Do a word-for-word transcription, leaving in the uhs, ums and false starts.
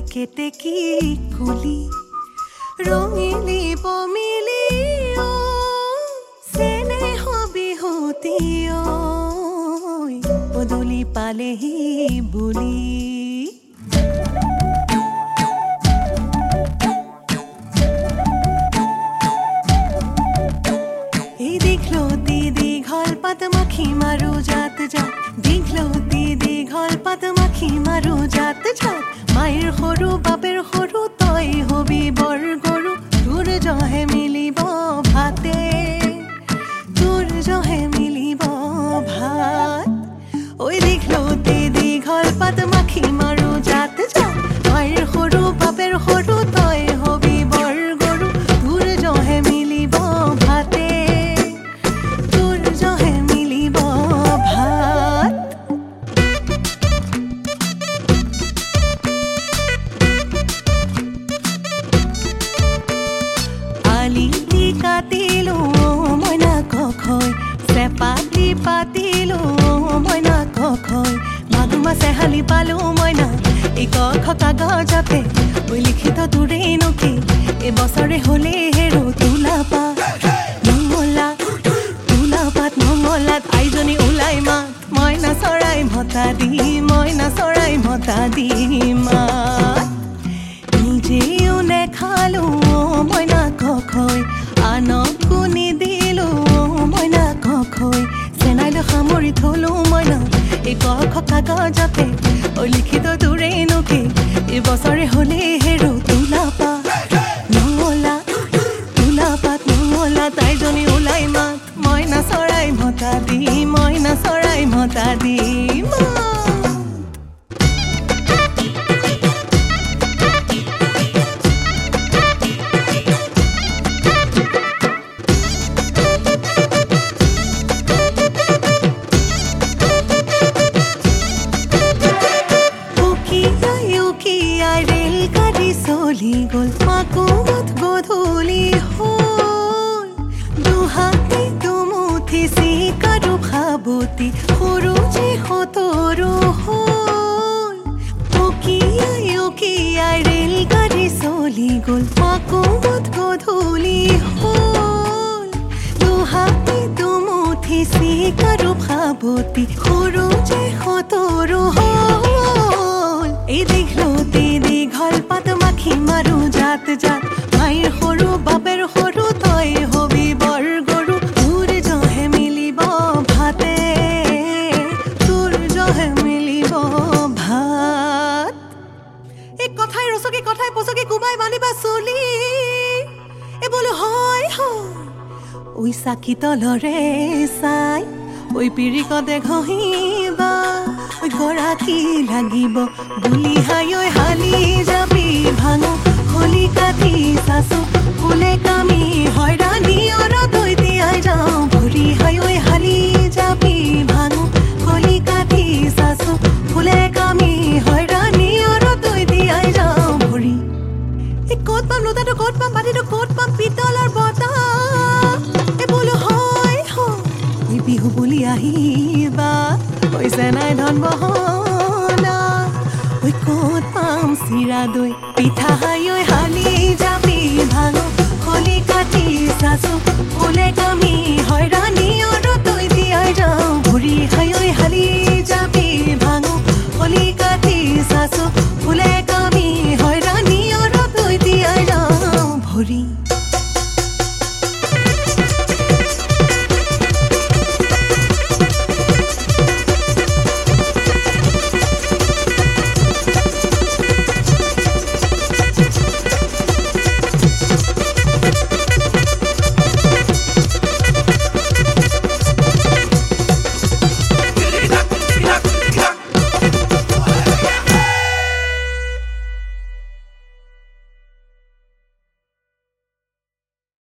কেতেকী কুলি ৰঙিলি পমিলি ও চেনেহ বিহুতি ঐ পদূলি পালেহি বুলি এই দীঘলতি দীঘল পাত মাখি মাৰো জাত জাত দীঘলতি দীঘল পাত মাখি মাৰো জাত জাত মায়েৰ সৰু বাপেৰ সৰু তই হবি বৰ গৰু তোৰ জহে মিলিব ভাতে তোৰ জহে মিলিব ভাত ঐ দীঘলতি দীঘল পাত মাখি মাৰো জাত জাত মায়েৰ সৰু বাপেৰ সৰু তই হবি বৰ গৰু তোৰ জহে মিলিব ভাতে তোৰ জহে মিলিব ভাত আলি কাটিলো মইনা কখৈ চেপাতি পাতিলো মইনা কখৈ মাগুৰ মাছে হালি পালো মইনা এই কখ কাগজতে ঐ লিখিত তোৰেই নকি এবছৰে হলে হেৰো তোলা পাত মংগলা তোলা পাত মংগলাত আইজনী ওলাই মাত মইনা চৰাই ভটা দি মইনা চৰাই ভটা দি মাত নিজেও নেখালো মইনা কখৈ আনকো নিদিলো মইনা কখৈ চেনাইলো সামৰি থলো মইনা এই কখ কাগজতে ঐ লিখিত তোৰেই নকি এবছৰে হলে হেৰো তোলা পাত মংগলা তোলা পাত মংগলা তাইজনী ওলাই মাত মইনা চৰাই ভটা দি মইনা চৰাই ভটা দি মাত চলি গল মাকুমত গধূলি হল দুহাতে দুমুঠি চিকাৰো খাবতি সৰু যে সতৰো হল উকিয়াই উকিয়াই ৰেল গাড়ী চলি গল মাকুমত গধূলি হল দুহাতে দুমুঠি চিকাৰো খাবতি সৰু যে সতৰো হল এই দীঘলতি দীঘল পাত মাখি মাৰো জাত জাত মায়েৰ সৰু বাপেৰ সৰু তই হবি বৰ গৰু তোৰ জহে মিলিব ভাতে তোৰ জহে মিলিব ভাত এই কথাই ৰচকি কথাই পচকি কুবাই বান্ধিবা চলি এই বোলো হয় হয় ঐ চাকি তলৰে চাই ঐ পিৰিকতে ঘঁহিবা ঐ গৰাকী লাগিব বুলি হাই ঐ হালি যাবি ভাঙো হলি কাটি চাচো ফুলে কামি হয়ৰাণী অৰত তিয়াই যাওঁ ভৰি হাই ঐ হালি যাবি ভাঙো হলি কাটি চাচো ফুলে কামি হয়ৰাণী অৰত তিয়াই যাওঁ ভৰি এই ক'ত পাম লোটাটো ক'ত পাম মাটিটো ক'ত পাম পিতলৰ বটা এই বোলো হয় হয় এই বিহু বুলি আহিবা হৈছে নাই ধন বহনা ঐ ক'ত পাম চিৰা দৈ পিঠা হাই ঐ হালি যাবি ভাঙো হলি কাটি চাচো ফুলে কামি হয়ৰাণী অৰত তিয়াই যাওঁ ভৰি হাই ঐ হালি